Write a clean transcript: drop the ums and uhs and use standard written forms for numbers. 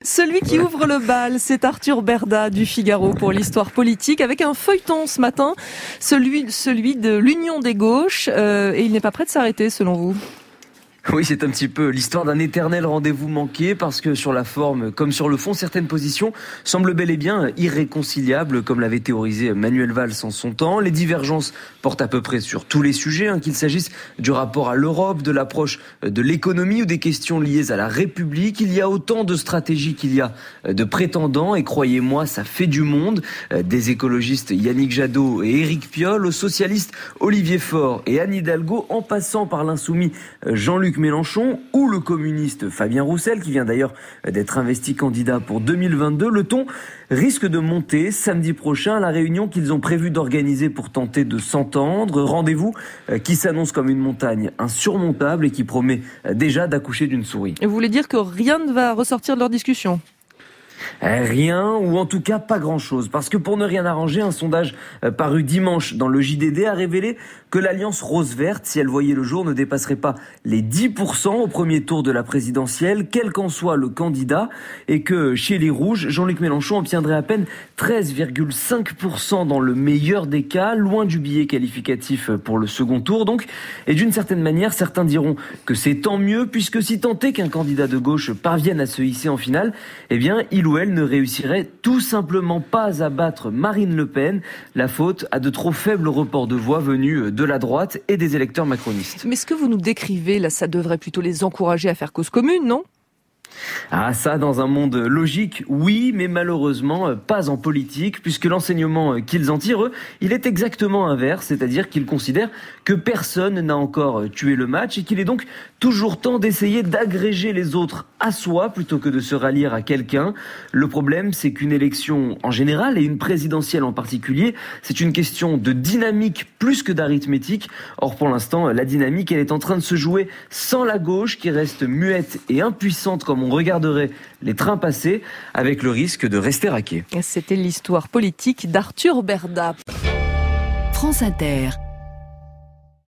Celui qui ouvre le bal, c'est Arthur Berda du Figaro pour l'histoire politique, avec un feuilleton ce matin, celui de l'Union des gauches, et il n'est pas prêt de s'arrêter selon vous. Oui, c'est un petit peu l'histoire d'un éternel rendez-vous manqué parce que sur la forme comme sur le fond, certaines positions semblent bel et bien irréconciliables comme l'avait théorisé Manuel Valls en son temps. Les divergences portent à peu près sur tous les sujets, qu'il s'agisse du rapport à l'Europe, de l'approche de l'économie ou des questions liées à la République. Il y a autant de stratégies qu'il y a de prétendants et croyez-moi, ça fait du monde. Des écologistes Yannick Jadot et Éric Piolle, aux socialistes Olivier Faure et Anne Hidalgo, en passant par l'insoumis Jean-Luc Mélenchon ou le communiste Fabien Roussel, qui vient d'ailleurs d'être investi candidat pour 2022. Le ton risque de monter samedi prochain à la réunion qu'ils ont prévu d'organiser pour tenter de s'entendre. Rendez-vous qui s'annonce comme une montagne insurmontable et qui promet déjà d'accoucher d'une souris. Et vous voulez dire que rien ne va ressortir de leur discussion ? Rien, ou en tout cas pas grand-chose. Parce que pour ne rien arranger, un sondage paru dimanche dans le JDD a révélé que l'alliance rose-verte, si elle voyait le jour, ne dépasserait pas les 10% au premier tour de la présidentielle, quel qu'en soit le candidat, et que chez les Rouges, Jean-Luc Mélenchon obtiendrait à peine 13,5% dans le meilleur des cas, loin du billet qualificatif pour le second tour donc. Et d'une certaine manière, certains diront que c'est tant mieux, puisque si tant est qu'un candidat de gauche parvienne à se hisser en finale, eh bien, il ou elle ne réussirait tout simplement pas à battre Marine Le Pen. La faute à de trop faibles reports de voix venus de la droite et des électeurs macronistes. Mais ce que vous nous décrivez, là, ça devrait plutôt les encourager à faire cause commune, non ? Ah, ça, dans un monde logique, oui, mais malheureusement, pas en politique, puisque l'enseignement qu'ils en tirent, eux, il est exactement inverse, c'est-à-dire qu'ils considèrent que personne n'a encore tué le match et qu'il est donc toujours temps d'essayer d'agréger les autres à soi plutôt que de se rallier à quelqu'un. Le problème, c'est qu'une élection en général et une présidentielle en particulier, c'est une question de dynamique plus que d'arithmétique. Or, pour l'instant, la dynamique, elle est en train de se jouer sans la gauche qui reste muette et impuissante comme on regarderait les trains passer, avec le risque de rester raqué. C'était l'histoire politique d'Arthur Berda. France Inter.